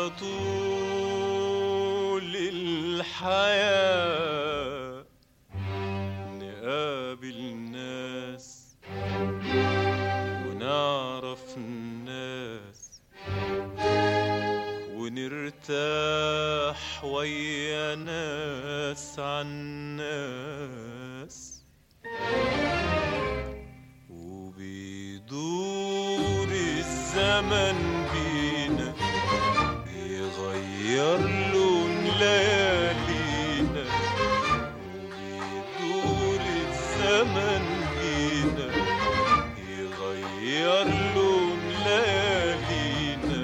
طول الحياة نقابل ناس ونعرف الناس ونرتاح ويا ناس عن ناس، وبيدور الزمن بينا يغير لون ليالينا، وبيدور الزمن بينا يغير لون ليالينا،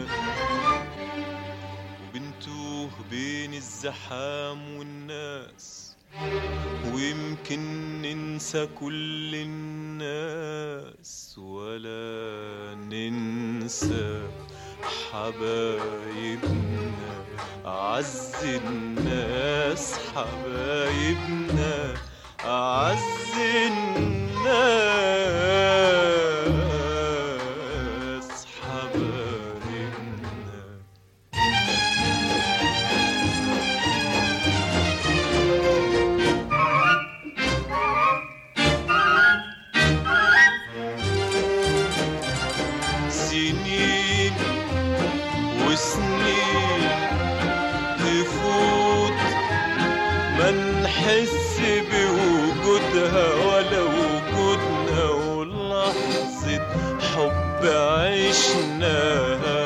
وبنتوه بين الزحام والناس، ويمكن ننسى كل الناس ولا ننسى حبايبنا أعز الناس، حبايبنا أعز الناس حبايبنا. سنين وسنين تفوت ما نحس بوجودها ولا وجودنا، ولحظة حب عشناها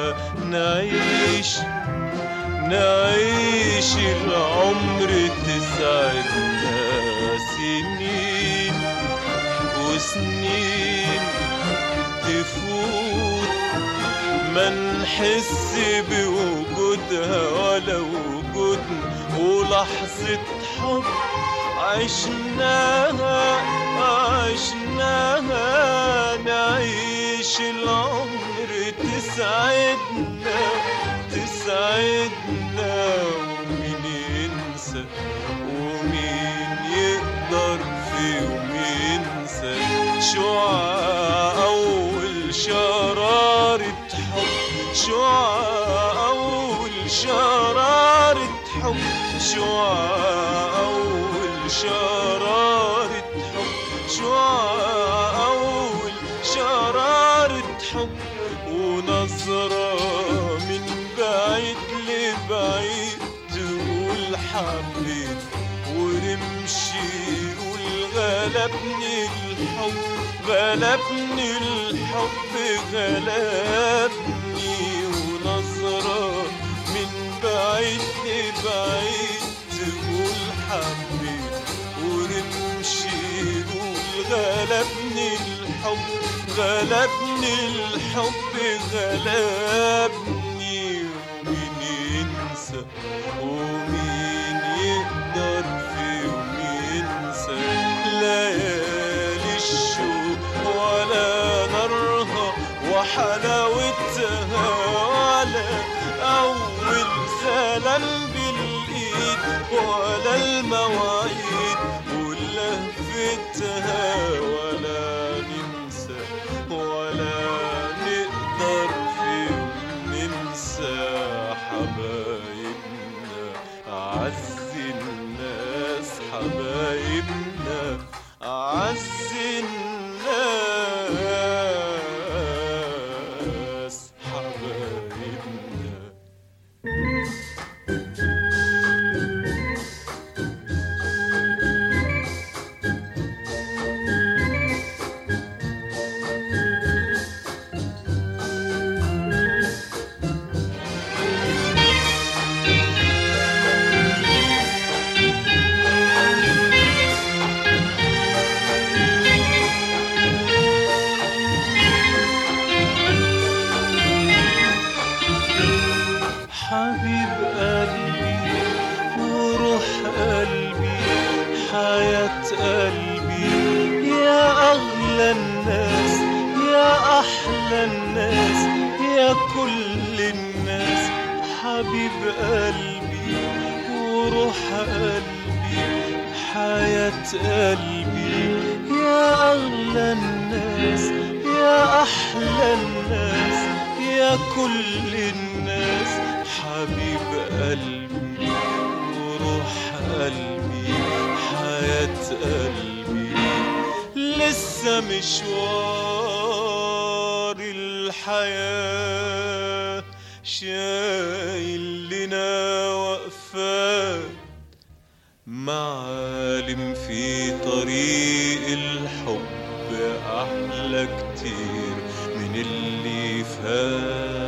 نعيش العمر تسعدنا. سنين وسنين تفوت ما نحس بوجودها ولا وجودنا، ولحظة حب عشناها نعيش العمر تسعدنا. ومين ينسى ومين يقدر في يوم ينسى شعاع أول شرارة حب، شعاع أول شرارة حب، شعاع أول شرارة حب، شعاع أول شرارة حب، ونظرة من بعيد لبعيد تقول حبيت، ورمشي يقول غلبني الحب، غلبني الحب غلبني، ونظرة من بعيد لبعيد تقول حبيت، ورمشي يقول غلبني الحب، غلبني الحب غلبني. ومين ينسى ومين يقدر في يوم ينسى ليالي الشوق ولا نارها وحلاوتها، ولا أول سلام بالإيد ولا المواعيد ولهفتها، ولا ننسى ولا نقدر في يوم ننسى حبايبنا أعز الناس، حبايبنا أعز الناس حبايبنا. حبيب قلبي وروح قلبي حياة قلبي، يا أغلى الناس يا أحلى الناس يا كل الناس، حبيب قلبي وروح قلبي حياة قلبي، يا أغلى الناس يا أحلى الناس يا كل الناس، حبيب قلبي وروح قلبي حياة قلبي، لسه مشوار الحياة شايل لنا وقفات، معالم في طريق الحب أحلى كتير من اللي فات.